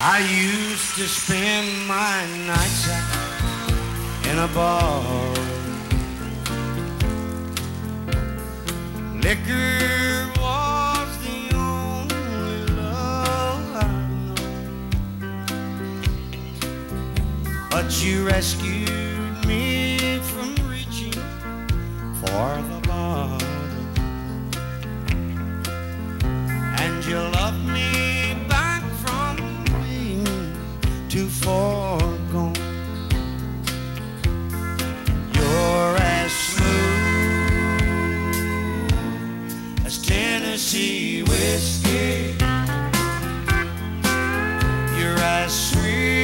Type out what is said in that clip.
I used to spend my nights in a bar. Liquor was the only love I know. But you rescued me from reaching for the bottom. And you loved me back from being too far gone. You're as smooth as Tennessee whiskey. You're as sweet